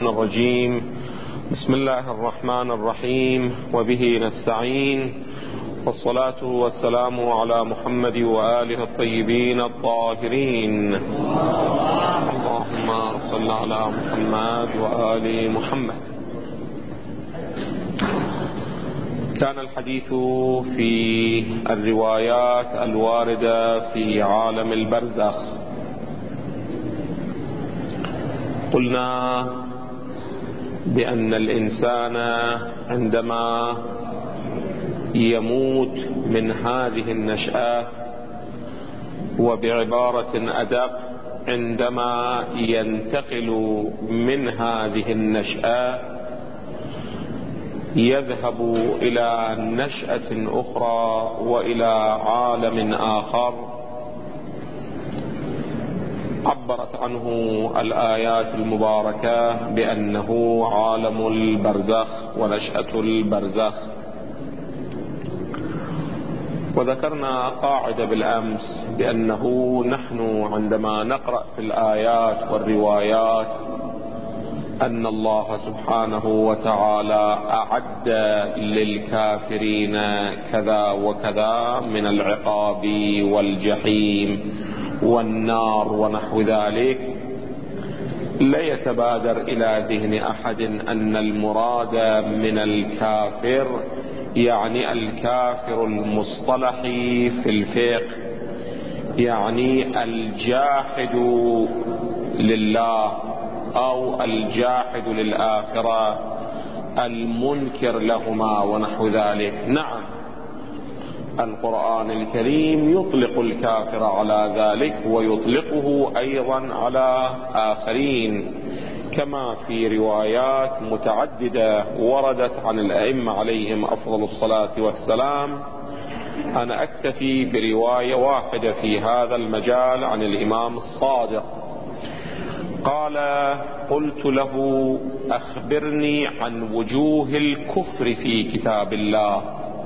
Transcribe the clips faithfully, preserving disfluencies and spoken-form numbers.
الرجيم. بسم الله الرحمن الرحيم، وبه نستعين، والصلاة والسلام على محمد وآله الطيبين الطاهرين. اللهم صل على محمد وآل محمد. كان الحديث في الروايات الواردة في عالم البرزخ. قلنا بأن الإنسان عندما يموت من هذه النشأة، وبعبارة أدق عندما ينتقل من هذه النشأة يذهب إلى نشأة أخرى وإلى عالم آخر عبرت عنه الآيات المباركة بأنه عالم البرزخ ونشأة البرزخ. وذكرنا قاعدة بالأمس بأنه نحن عندما نقرأ في الآيات والروايات أن الله سبحانه وتعالى أعد للكافرين كذا وكذا من العقاب والجحيم والنار ونحو ذلك، لا يتبادر إلى ذهن أحد أن المراد من الكافر يعني الكافر المصطلح في الفقه، يعني الجاحد لله أو الجاحد للآخرة المنكر لهما ونحو ذلك. نعم، القرآن الكريم يطلق الكافر على ذلك ويطلقه أيضا على آخرين، كما في روايات متعددة وردت عن الأئمة عليهم أفضل الصلاة والسلام. أنا أكتفي برواية واحدة في هذا المجال عن الإمام الصادق. قال: قلت له: أخبرني عن وجوه الكفر في كتاب الله.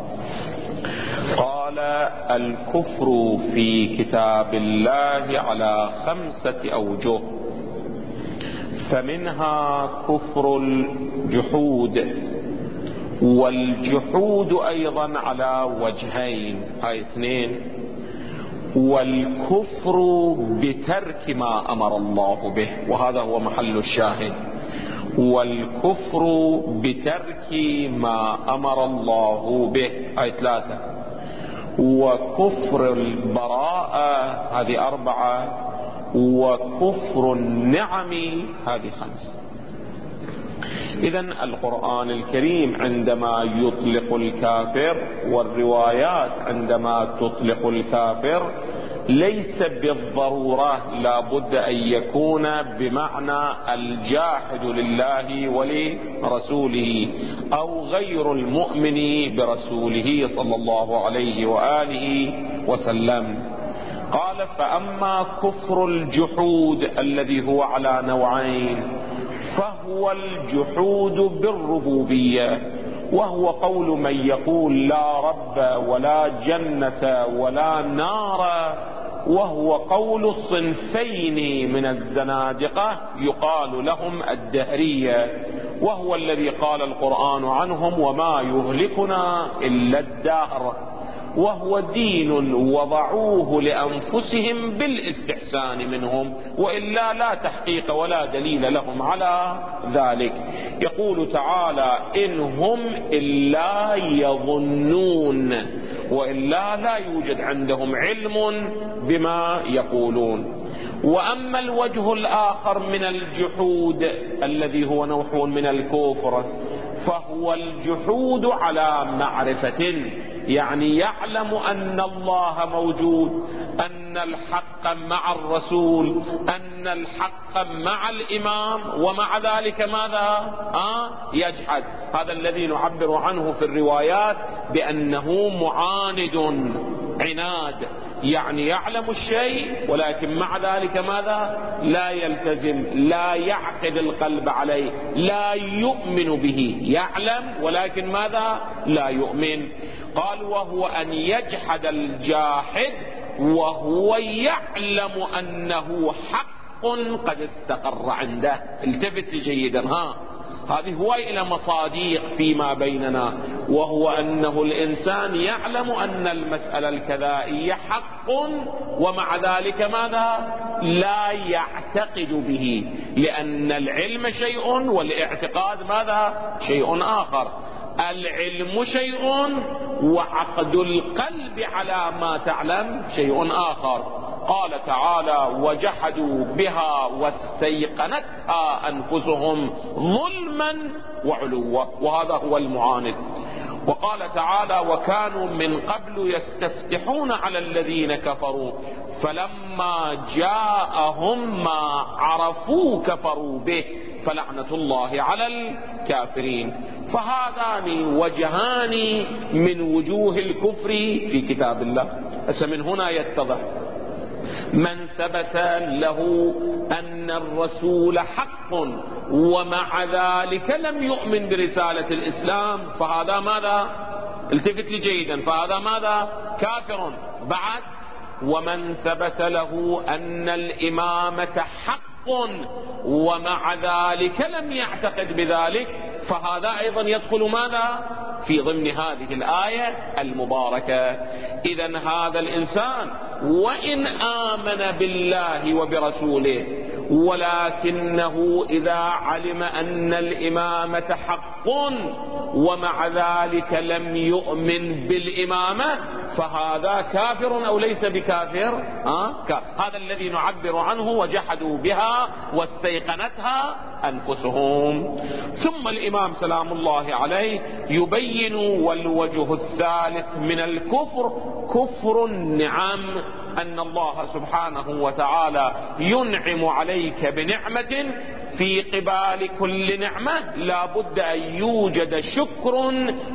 قال: الكفر في كتاب الله على خمسة أوجه، فمنها كفر الجحود، والجحود أيضا على وجهين، هاي اثنين، والكفر بترك ما أمر الله به، وهذا هو محل الشاهد، والكفر بترك ما أمر الله به، هاي ثلاثة، وكفر البراءة، هذه أربعة، وكفر النعم، هذه خمسة. إذن القرآن الكريم عندما يطلق الكافر والروايات عندما تطلق الكافر ليس بالضرورة لا بد أن يكون بمعنى الجاحد لله ولرسوله أو غير المؤمن برسوله صلى الله عليه وآله وسلم. قال: فأما كفر الجحود الذي هو على نوعين، فهو الجحود بالربوبية، وهو قول من يقول لا رب ولا جنة ولا نار، وهو قول صنفين من الزنادقة يقال لهم الدهرية، وهو الذي قال القرآن عنهم: وما يهلكنا إلا الدهر، وهو دين وضعوه لأنفسهم بالاستحسان منهم، وإلا لا تحقيق ولا دليل لهم على ذلك. يقول تعالى: إن هم إلا يظنون، وإلا لا يوجد عندهم علم بما يقولون. وأما الوجه الآخر من الجحود الذي هو نوع من الكفر، فهو الجحود على معرفة، يعني يعلم أن الله موجود، أن الحق مع الرسول، أن الحق مع الإمام، ومع ذلك ماذا؟ آه يجحد. هذا الذي نعبر عنه في الروايات بأنه معاند، عناد، يعني يعلم الشيء ولكن مع ذلك ماذا؟ لا يلتزم، لا يعقد القلب عليه، لا يؤمن به، يعلم ولكن ماذا؟ لا يؤمن. قال: وهو أن يجحد الجاحد وهو يعلم أنه حق حق قد استقر عنده. التفت جيدا، ها هذه هواي إلى مصادق فيما بيننا، وهو أنه الإنسان يعلم أن المسألة الكذائية حق، ومع ذلك ماذا؟ لا يعتقد به، لأن العلم شيء والاعتقاد ماذا؟ شيء آخر. العلم شيء وعقد القلب على ما تعلم شيء آخر. قال تعالى: وجحدوا بها واستيقنتها أنفسهم ظلما وعلوا، وهذا هو المعاند. وقال تعالى: وكانوا من قبل يستفتحون على الذين كفروا فلما جاءهم ما عرفوا كفروا به فلعنة الله على الكافرين. فهذان وجهان من وجوه الكفر في كتاب الله. بس من هنا يتضح من ثبت له أن الرسول حق ومع ذلك لم يؤمن برسالة الإسلام فهذا ماذا؟ التفت لي جيدا، فهذا ماذا؟ كافر. بعد: ومن ثبت له أن الإمامة حق ومع ذلك لم يعتقد بذلك فهذا أيضا يدخل ماذا؟ في ضمن هذه الآية المباركة. إذن هذا الإنسان وإن آمن بالله وبرسوله ولكنه إذا علم أن الإمامة حق ومع ذلك لم يؤمن بالإمامة فهذا كافر أو ليس بكافر؟ آه؟ هذا الذي نعبر عنه وجحدوا بها واستيقنتها أنفسهم. ثم الإمام سلام الله عليه يبين: والوجه الثالث من الكفر كفر النعم، أن الله سبحانه وتعالى ينعم عليك بنعمة، في قبال كل نعمة لا بد أن يوجد شكر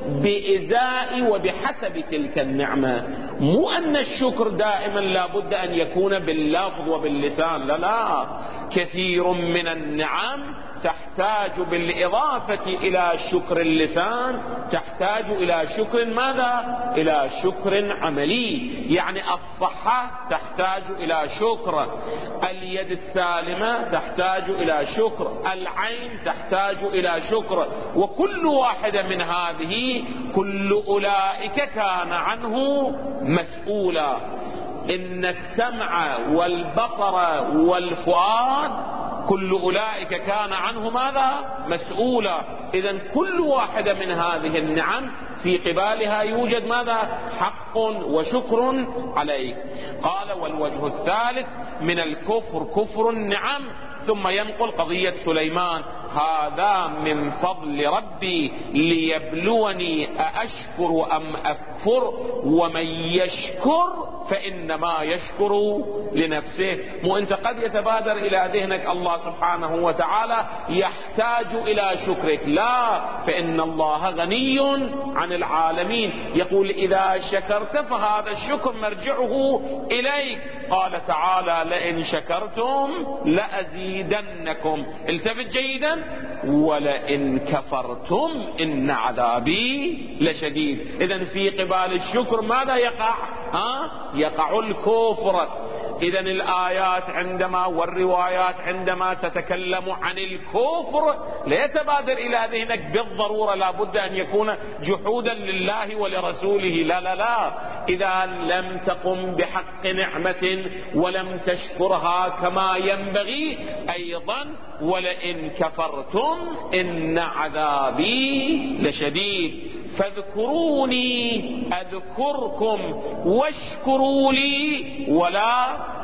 بإزاء وبحسب تلك النعمة. مو أن الشكر دائما لا بد أن يكون باللفظ وباللسان، لا لا، كثير من النعم تحتاج بالإضافة إلى شكر اللسان تحتاج إلى شكر ماذا؟ إلى شكر عملي. يعني الصحة تحتاج إلى شكر، اليد السالمة تحتاج إلى شكر، العين تحتاج إلى شكر، وكل واحدة من هذه كل أولئك كان عنه مسؤولا. إن السمع والبصر والفؤاد كل أولئك كان عنه ماذا؟ مسؤولا. إذن كل واحدة من هذه النعم في قبالها يوجد ماذا؟ حق وشكر عليه. قال: والوجه الثالث من الكفر كفر النعم. ثم ينقل قضية سليمان: هذا من فضل ربي ليبلوني أأشكر أم أكفر ومن يشكر فإنما يشكر لنفسه. مو أنت قد يتبادر إلى ذهنك الله سبحانه وتعالى يحتاج إلى شكرك، لا، فإن الله غني عن العالمين. يقول: إذا شكرت فهذا الشكر مرجعه إليك. قال تعالى: لئن شكرتم لأزيدنكم. التفت جيدا: ولئن كفرتم إن عذابي لشديد. إذن في قبال الشكر ماذا يقع؟ ها؟ يقع الكفر. إذن الآيات عندما والروايات عندما تتكلم عن الكفر لا يتبادر إلى ذهنك بالضرورة لا بد أن يكون جحودا لله ولرسوله، لا لا لا. إذا لم تقم بحق نعمة ولم تشكرها كما ينبغي أيضا ولئن كفرتم إن عذابي لشديد. فاذكروني أذكركم واشكروا لي ولا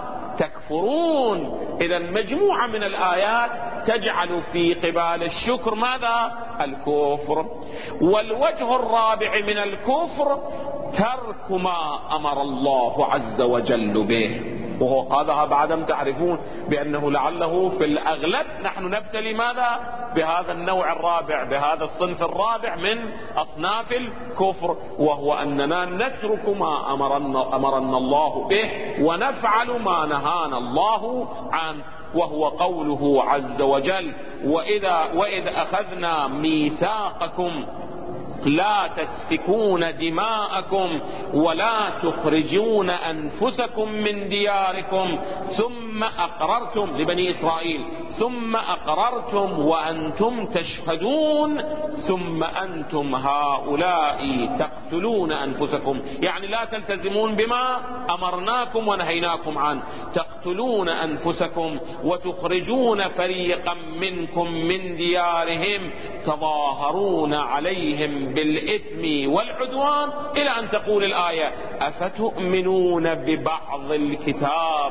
تكفرون. إذا مجموعة من الآيات تجعل في قبال الشكر ماذا؟ الكفر. والوجه الرابع من الكفر ترك ما أمر الله عز وجل به، وهو هذا بعدم تعرفون بأنه لعله في الأغلب نحن نبتلي ماذا؟ بهذا النوع الرابع، بهذا الصنف الرابع من أصناف الكفر، وهو أننا نترك ما أمرنا, أمرنا الله به ونفعل ما نهانا الله عنه، وهو قوله عز وجل: وإذا وإذ أخذنا ميثاقكم لا تسفكون دماءكم ولا تخرجون أنفسكم من دياركم ثم ثم أقررتم لبني إسرائيل ثم أقررتم وأنتم تشهدون ثم أنتم هؤلاء تقتلون أنفسكم، يعني لا تلتزمون بما أمرناكم ونهيناكم عنه، تقتلون أنفسكم وتخرجون فريقا منكم من ديارهم تظاهرون عليهم بالإثم والعدوان، إلى أن تقول الآية أفتؤمنون ببعض الكتاب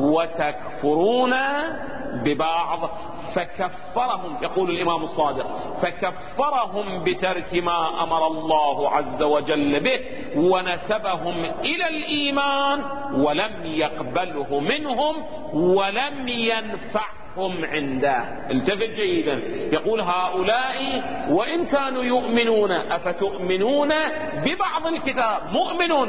وتكفرون ببعض. فكفرهم، يقول الإمام الصادق، فكفرهم بترك ما أمر الله عز وجل به ونسبهم إلى الإيمان ولم يقبله منهم ولم ينفعهم عنده. التفت جيدا، يقول هؤلاء وإن كانوا يؤمنون، أفتؤمنون ببعض الكتاب، مؤمنون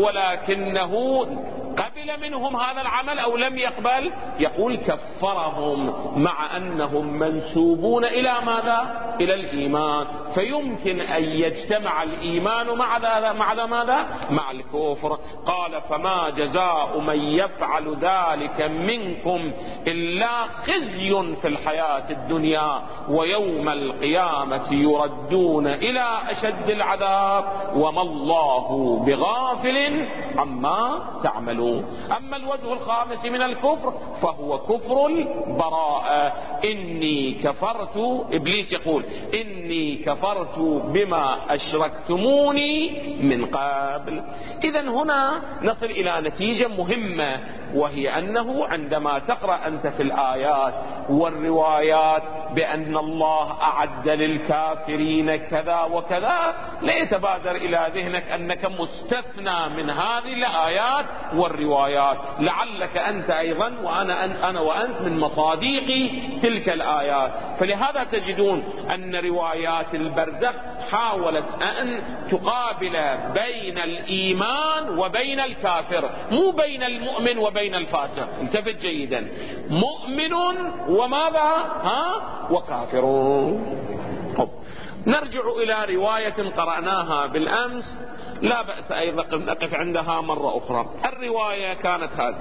ولكنه قبل منهم هذا العمل أو لم يقبل، يقول كفرهم مع أنهم منسوبون إلى ماذا؟ إلى الإيمان. فيمكن أن يجتمع الإيمان مع ذا مع ذا ماذا؟ مع الكفر. قال فما جزاء من يفعل ذلك منكم إلا خزي في الحياة الدنيا ويوم القيامة يردون إلى أشد العذاب وما الله بغافل عما تعملون. أما الوجه الخامس من الكفر فهو كفر البراءة. إني كفرت، إبليس يقول إني كفرت بما أشركتموني من قبل. إذن هنا نصل إلى نتيجة مهمة، وهي أنه عندما تقرأ أنت في الآيات والروايات بأن الله أعد للكافرين كذا وكذا، لا يتبادر إلى ذهنك أنك مستثنى من هذه الآيات والروايات، لعلك أنت أيضا وأنا أنا وأنت من مصاديق تلك الآيات. فلهذا تجدون أن روايات البرزخ حاولت أن تقابل بين الإيمان وبين الكافر، مو بين المؤمن وبين الفاسق. انتبه جيدا، مؤمن وماذا؟ ها؟ وكافرون. نرجع إلى رواية قرأناها بالأمس، لا بأس أيضا نقف عندها مرة أخرى. الرواية كانت هذه،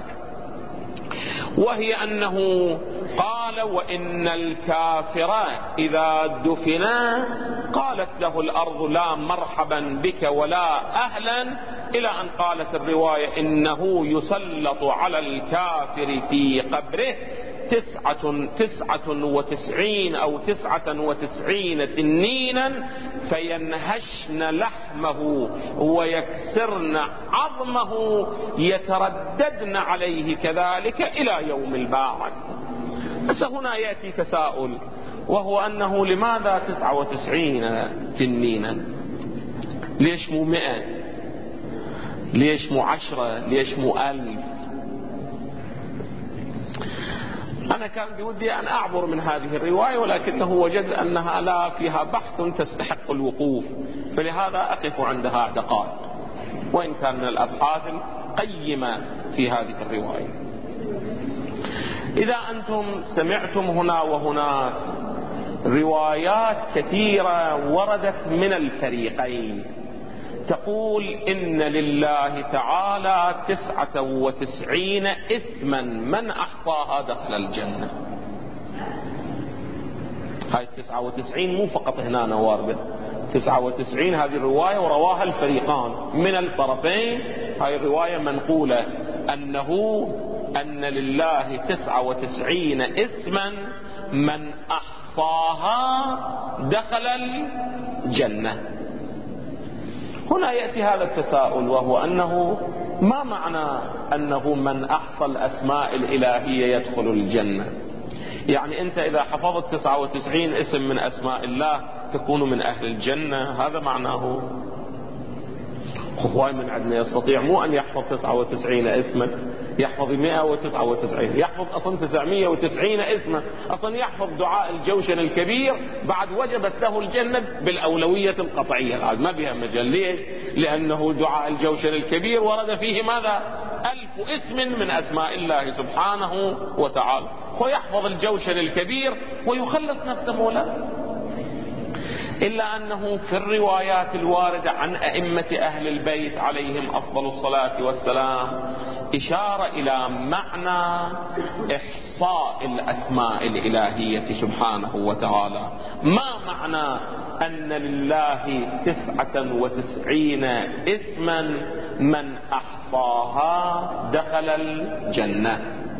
وهي أنه قال وإن الكافر إذا دفنا قالت له الأرض لا مرحبا بك ولا أهلا، إلى أن قالت الرواية إنه يسلط على الكافر في قبره تسعة, تسعة وتسعين أو تسعة وتسعين تنينا فينهشن لحمه ويكسرن عظمه يترددن عليه كذلك إلى يوم البعث. بس هنا يأتي تساؤل، وهو أنه لماذا تسعة وتسعين تنينا؟ ليش مو مئة؟ ليش مو عشرة؟ ليش مو ألف؟ أنا كان بودي أن أعبر من هذه الرواية، ولكنه وجد أنها لا فيها بحث تستحق الوقوف، فلهذا أقف عندها دقائق، وإن كان من الأبحاث القيمة في هذه الرواية. إذا أنتم سمعتم هنا وهناك روايات كثيرة وردت من الفريقين تقول إن لله تعالى تسعة وتسعين اسما من أحصاها دخل الجنة. هاي التسعة وتسعين مو فقط هنا واردة، تسعة وتسعين هذه الرواية ورواها الفريقان من الطرفين. هاي الرواية منقولة أنه أن لله تسعة وتسعين اسما من أحصاها دخل الجنة. هنا يأتي هذا التساؤل، وهو أنه ما معنى أنه من أحصى الأسماء الإلهية يدخل الجنة؟ يعني أنت إذا حفظت تسعة وتسعين اسم من أسماء الله تكون من أهل الجنة، هذا معناه؟ هواي من عندنا يستطيع مو أن يحفظ تسعة وتسعين اسما، يحفظ مئة وتسعة وتسعين، يحفظ أصلا تسعمائة وتسعين اسما، أصلا يحفظ دعاء الجوشن الكبير بعد وجبت له الجنة بالأولوية القطعية، ما بها مجال. ليش؟ لأنه دعاء الجوشن الكبير ورد فيه ماذا؟ ألف اسم من أسماء الله سبحانه وتعالى، ويحفظ الجوشن الكبير ويخلص نفسه مولا. إلا أنه في الروايات الواردة عن أئمة أهل البيت عليهم أفضل الصلاة والسلام إشارة إلى معنى إحصاء الأسماء الإلهية سبحانه وتعالى. ما معنى أن لله تسعة وتسعين اسما من أحصاها دخل الجنة؟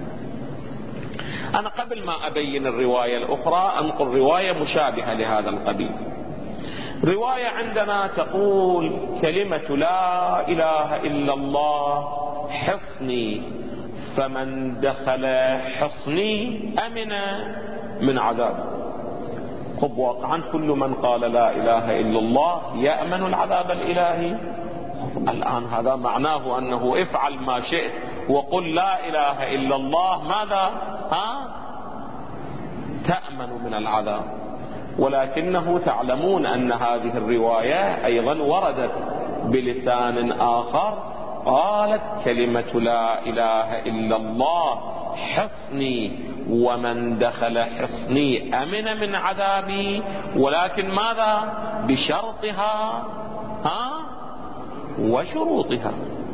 أنا قبل ما أبين الرواية الأخرى أنقل رواية مشابهة لهذا القبيل. رواية عندنا تقول كلمة لا إله إلا الله حصني، فمن دخل حصني أمن من عذاب. خب واقعا كل من قال لا إله إلا الله يأمن العذاب الإلهي. الآن هذا معناه أنه افعل ما شئت وقل لا إله إلا الله، ماذا؟ ها؟ تأمن من العذاب. ولكنه تعلمون أن هذه الرواية أيضا وردت بلسان آخر، قالت كلمة لا إله إلا الله حصني، ومن دخل حصني أمن من عذابي، ولكن ماذا؟ بشرطها ها وشروطها.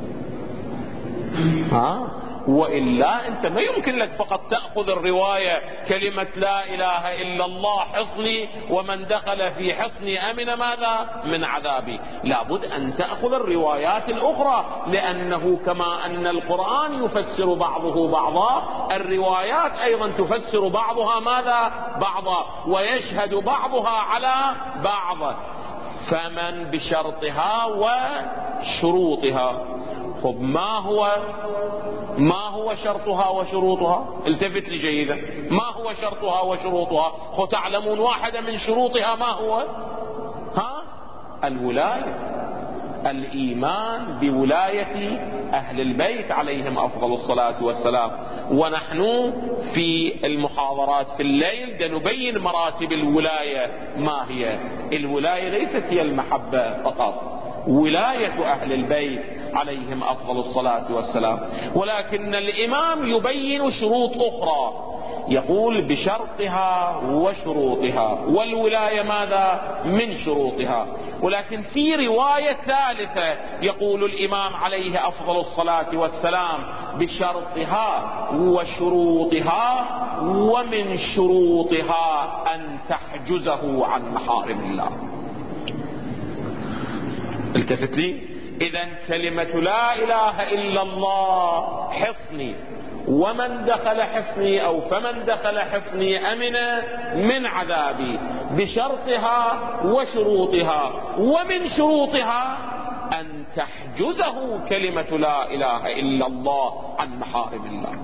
ها؟ وإلا أنت ما يمكن لك فقط تأخذ الرواية كلمة لا إله إلا الله حصني ومن دخل في حصني أمن ماذا؟ من عذابي. لابد أن تأخذ الروايات الأخرى، لأنه كما أن القرآن يفسر بعضه بعضا، الروايات أيضا تفسر بعضها ماذا؟ بعضا، ويشهد بعضها على بعض. فمن بشرطها وشروطها. خب ما هو ما هو شرطها وشروطها؟ التفت لي جيدا. ما هو شرطها وشروطها؟ خب تعلمون واحدة من شروطها ما هو؟ ها؟ الولاية، الإيمان بولاية أهل البيت عليهم أفضل الصلاة والسلام. ونحن في المحاضرات في الليل نبين مراتب الولاية. ما هي الولاية؟ ليست هي المحبة فقط، ولاية أهل البيت عليهم أفضل الصلاة والسلام، ولكن الإمام يبين شروط أخرى، يقول بشرطها وشروطها، والولاية ماذا؟ من شروطها. ولكن في رواية ثالثة يقول الإمام عليه أفضل الصلاة والسلام بشرطها وشروطها، ومن شروطها أن تحجزه عن محارم الله. التفت لي. إذن كلمة لا إله إلا الله حصني، ومن دخل حصني أو فمن دخل حصني أمن من عذابي، بشرطها وشروطها، ومن شروطها أن تحجزه كلمة لا إله إلا الله عن محارم الله.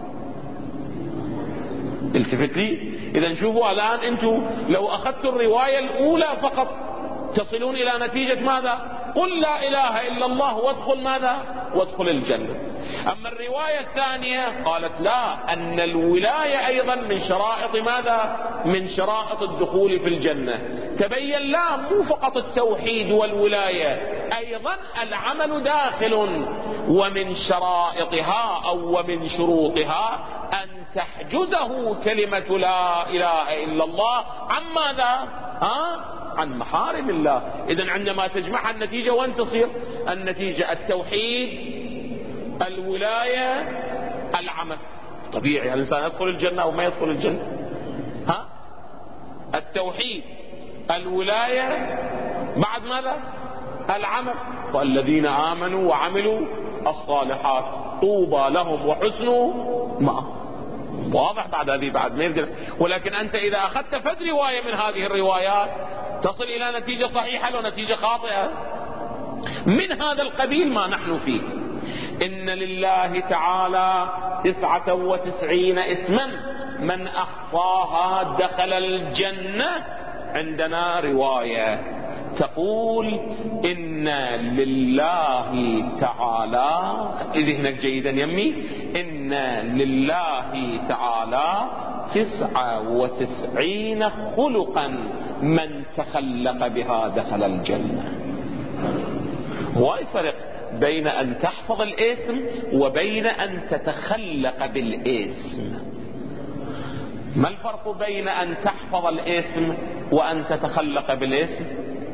التفت لي. إذن شوفوا الآن أنتم لو أخذتوا الرواية الأولى فقط تصلون إلى نتيجة ماذا؟ قل لا إله إلا الله وادخل ماذا؟ وادخل الجنة. أما الرواية الثانية قالت لا، أن الولاية أيضا من شرائط ماذا؟ من شرائط الدخول في الجنة. تبين لا، مو فقط التوحيد والولاية، أيضا العمل داخل. ومن شرائطها أو ومن شروطها أن تحجزه كلمة لا إله إلا الله عن ماذا؟ ها؟ عن محارم الله. إذن عندما تجمعها النتيجة وين تصير؟ النتيجة التوحيد، الولاية، العمل. طبيعي الإنسان يدخل الجنة أو ما يدخل الجنة. ها؟ التوحيد، الولاية، بعد ماذا؟ العمل. والذين آمنوا وعملوا الصالحات طوبى لهم وحسن مآب. واضح بعد هذه بعد ما يقدر. ولكن أنت إذا أخذت فد رواية من هذه الروايات تصل إلى نتيجة صحيحة أو نتيجة خاطئة. من هذا القبيل ما نحن فيه. إن لله تعالى تسعة وتسعين اسما من أحصاها دخل الجنة. عندنا رواية تقول إن لله تعالى، ذهنك جيدا يمي، إن لله تعالى تسعة وتسعين خلقا من تخلق بها دخل الجنة. هو الفرق بين أن تحفظ الاسم وبين أن تتخلق بالاسم. ما الفرق بين أن تحفظ الاسم وأن تتخلق بالاسم؟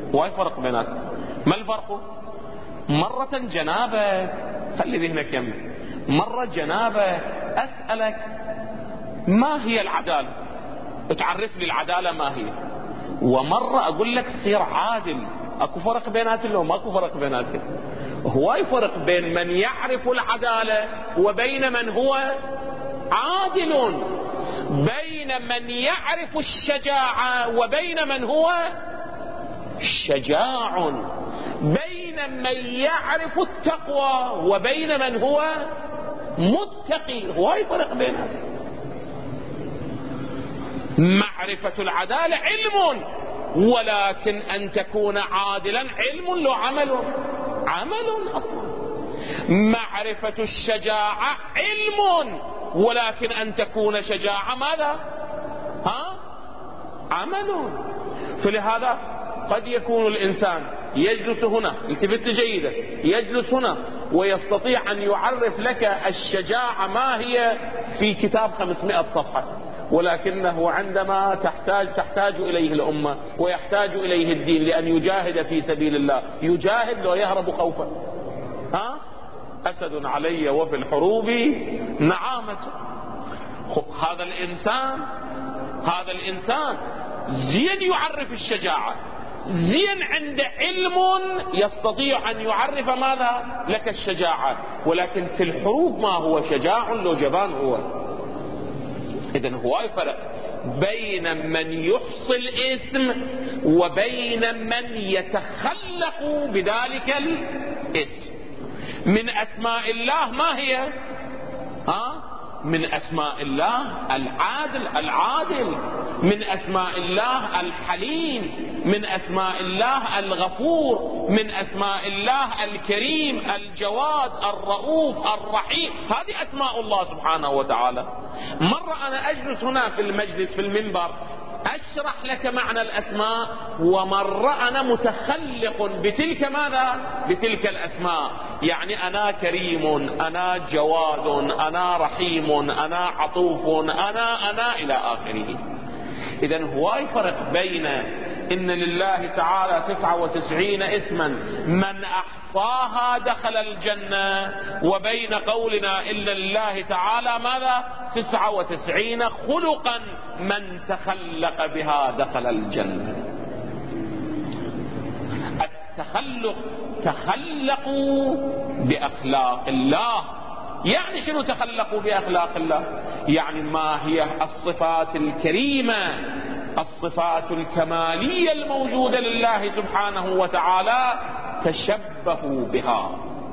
واي فرق بيناتهم. ما الفرق؟ مرة جنابك، خلي ذهنك يمي، مرة جنابك أسألك ما هي العدالة، تعرف لي العدالة ما هي، ومرة أقول لك صير عادل. أكو فرق بيناتهم لو ماكو فرق بيناتهم؟ هواي فرق بين من يعرف العدالة وبين من هو عادل، بين من يعرف الشجاعة وبين من هو شجاع، بين من يعرف التقوى وبين من هو متقي. هواي فرق بيناتهم. معرفة العدالة علم، ولكن أن تكون عادلا علم لو عمل عمل أصلا. معرفة الشجاعة علم، ولكن أن تكون شجاعة ماذا؟ ها؟ عمل. فلهذا قد يكون الإنسان يجلس هنا، التفت جيدا، يجلس هنا ويستطيع أن يعرف لك الشجاعة ما هي في كتاب خمسمائة صفحة، ولكنه عندما تحتاج تحتاج إليه الأمة ويحتاج إليه الدين لأن يجاهد في سبيل الله، يجاهد لو يهرب خوفا. ها؟ أسد علي وفي الحروب نعامة. هذا الإنسان هذا الإنسان زين يعرف الشجاعة، زين عنده علم يستطيع أن يعرف ماذا لك الشجاعة، ولكن في الحروب ما هو شجاع لو جبان هو. إذن هو فرق بين من يحصي الاسم وبين من يتخلق بذلك الاسم. من أسماء الله ما هي؟ ها؟ من أسماء الله العادل العادل، من أسماء الله الحليم، من أسماء الله الغفور، من أسماء الله الكريم الجواد الرؤوف الرحيم. هذه أسماء الله سبحانه وتعالى. مرة أنا أجلس هنا في المجلس في المنبر أشرح لك معنى الأسماء، ومرة أنا متخلق بتلك ماذا؟ بتلك الأسماء. يعني أنا كريم، أنا جواد، أنا رحيم، أنا عطوف، أنا أنا إلى آخره. إذن هواي فرق بين إن لله تعالى تسعة وتسعين اسما من أحصاها دخل الجنة، وبين قولنا إن لله تعالى ماذا؟ تسعة وتسعين خلقا من تخلق بها دخل الجنة. التخلق، تخلقوا بأخلاق الله. يعني شنو تخلقوا بأخلاق الله؟ يعني ما هي الصفات الكريمة، الصفات الكمالية الموجودة لله سبحانه وتعالى، تشبهوا بها،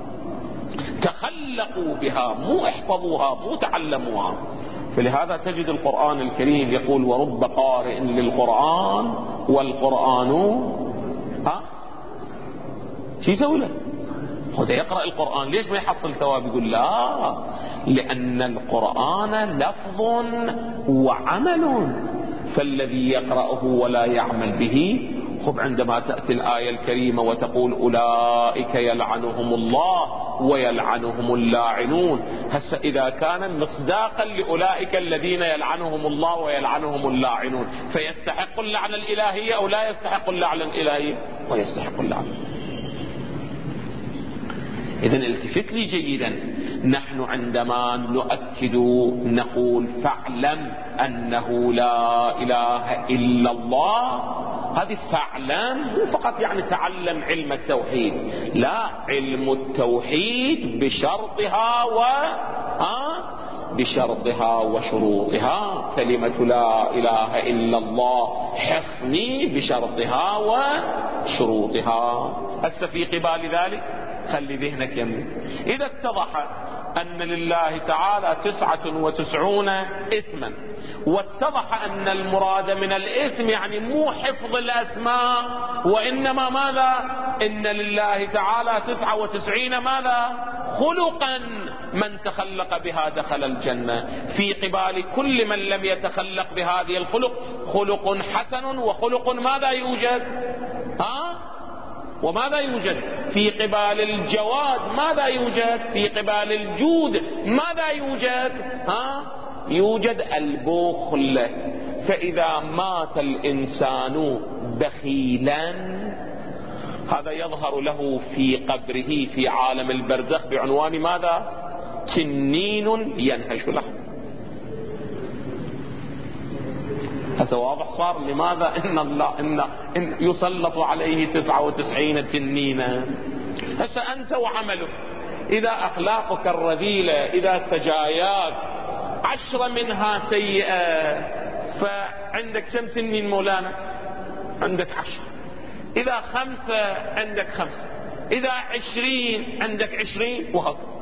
تخلقوا بها، مو احفظوها، مو تعلموها. فلهذا تجد القرآن الكريم يقول ورب قارئ للقرآن والقرآن ها شو يسوي له؟ خذ يقرأ القرآن، ليش ما يحصل ثواب؟ يقول لا، لأن القرآن لفظ وعمل، فالذي يقرأه ولا يعمل به. خب عندما تأتي الآية الكريمة وتقول أولئك يلعنهم الله ويلعنهم اللاعنون، هسه إذا كان مصداقا لأولئك الذين يلعنهم الله ويلعنهم اللاعنون، فيستحق اللعنة الإلهية أو لا يستحق اللعنة الإلهية؟ ويستحق اللعنة. إذن التفت لي جيدا، نحن عندما نؤكد نقول فاعلم أنه لا إله إلا الله، هذه فاعلم مو فقط يعني تعلم علم التوحيد، لا، علم التوحيد بشرطها و ها بشرطها وشروطها. كلمة لا إله إلا الله حصني بشرطها وشروطها. هسه في قبال ذلك خلي ذهنك يمي، إذا اتضح أن لله تعالى تسعة وتسعون اسما، واتضح أن المراد من الاسم يعني مو حفظ الأسماء، وإنما ماذا؟ إن لله تعالى تسعة وتسعين ماذا؟ خلقا من تخلق بها دخل الجنة. في قبال كل من لم يتخلق بهذه الخلق خلق حسن وخلق ماذا يوجد؟ ها؟ وماذا يوجد؟ في قبال الجواد ماذا يوجد؟ في قبال الجود ماذا يوجد؟ ها؟ يوجد البخل. فإذا مات الإنسان بخيلا هذا يظهر له في قبره في عالم البرزخ بعنوان ماذا؟ تنين ينهش له. هذا واضح صار لماذا إن الله إن, إن يسلط عليه تسعة وتسعين تنينا. هسه أنت وعملك، إذا أخلاقك الرذيلة، إذا سجاياك عشرة منها سيئة، فعندك كم تنين مولانا؟ عندك عشرة. إذا خمسة عندك خمسة، إذا عشرين عندك عشرين، وهكذا.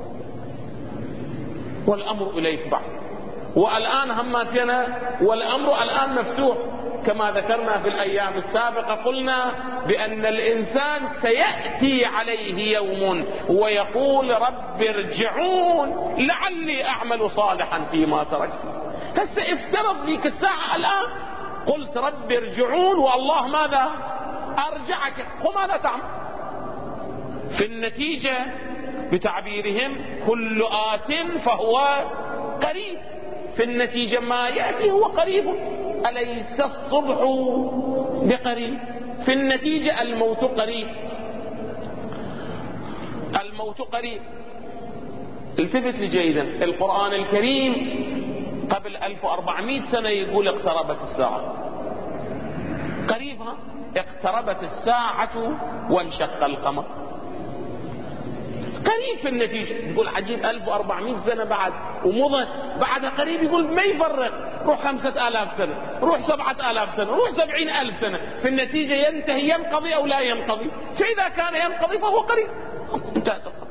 والأمر إليك بعد. والآن هماتنا والأمر الآن مفتوح، كما ذكرنا في الأيام السابقة قلنا بأن الإنسان سيأتي عليه يوم ويقول رب ارجعون لعلي أعمل صالحا فيما تركت. هسه افترض ليك الساعة الآن قلت رب ارجعون، والله ماذا؟ أرجعك، وماذا تعمل؟ في النتيجة بتعبيرهم كل آت فهو قريب، في النتيجة ما يأتي هو قريب. أليس الصبح بقريب؟ في النتيجة الموت قريب، الموت قريب. التفت لي جيدا، القرآن الكريم قبل ألف وأربعمائة سنة يقول اقتربت الساعة، قريبها اقتربت الساعة وانشق القمر، قريب في النتيجة. يقول عجيب ألف وأربعمائة سنة بعد ومضى بعد قريب، يقول ما يفرق، روح خمسة آلاف سنة، روح سبعة آلاف سنة، روح سبعين ألف سنة، في النتيجة ينتهي، ينقضي أو لا ينقضي. فإذا كان ينقضي فهو قريب، انتهت القضية.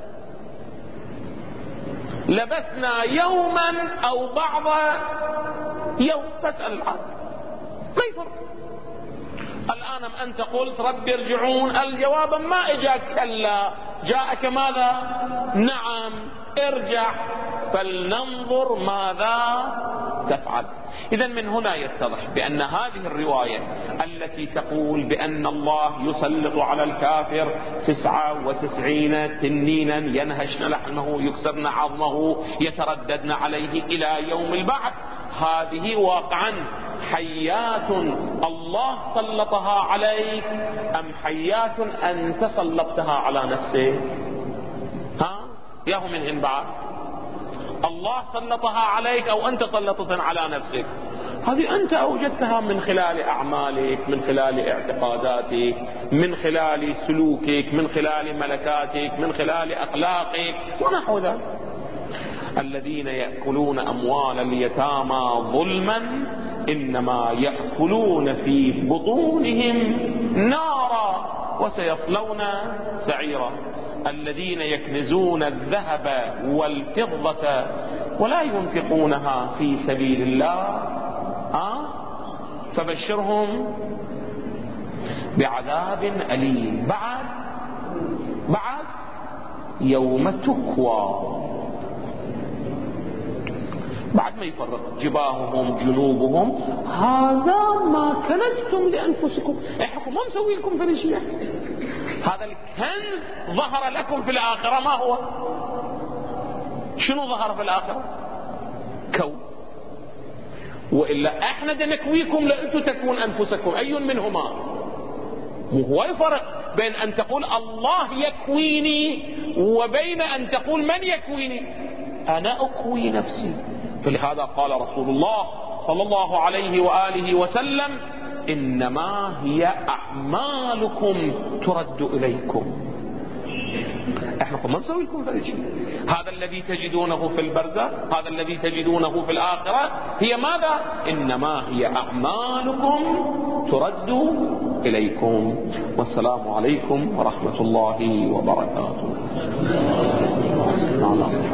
لبثنا يوما أو بعض يوم، تسأل العاد ما يفرق. الآن أنت قلت رب ارجعون، الجواب ما اجاك كلا، جاءك ماذا؟ نعم ارجع، فلننظر ماذا تفعل. إذن من هنا يتضح بأن هذه الرواية التي تقول بأن الله يسلط على الكافر تسعة وتسعين تنينا ينهشن لحمه يكسرن عظمه يترددن عليه إلى يوم البعث، هذه واقعا حيات الله سلطها عليك أم حيات أنت سلطتها على نفسك؟ ها ياهو من هن بعد، الله سلطها عليك أو أنت سلطتها على نفسك؟ هذه أنت أوجدتها من خلال أعمالك، من خلال اعتقاداتك، من خلال سلوكك، من خلال ملكاتك، من خلال أخلاقك ونحو ذلك. الذين يأكلون أموال اليتامى ظلما إنما يأكلون في بطونهم نارا وسيصلون سعيرا. الذين يكنزون الذهب والفضة ولا ينفقونها في سبيل الله آه؟ فبشرهم بعذاب أليم. بعد بعد يوم تكوى، بعد ما يفرق جباههم جنوبهم، هذا ما كنزتم لأنفسكم. احكم ما مسوي لكم في الشيء، هذا الكنز ظهر لكم في الآخرة. ما هو؟ شنو ظهر في الآخرة؟ كو. وإلا احنا نكويكم لأنتم تكون أنفسكم، أي منهما؟ وهو الفرق بين أن تقول الله يكويني وبين أن تقول من يكويني؟ أنا أكوي نفسي. فلهذا قال رسول الله صلى الله عليه وآله وسلم إنما هي أعمالكم ترد إليكم. احنا ما نسوي لكم هذا الشيء. هذا الذي تجدونه في البرزخ، هذا الذي تجدونه في الآخرة، هي ماذا؟ إنما هي أعمالكم ترد إليكم. والسلام عليكم ورحمة الله وبركاته.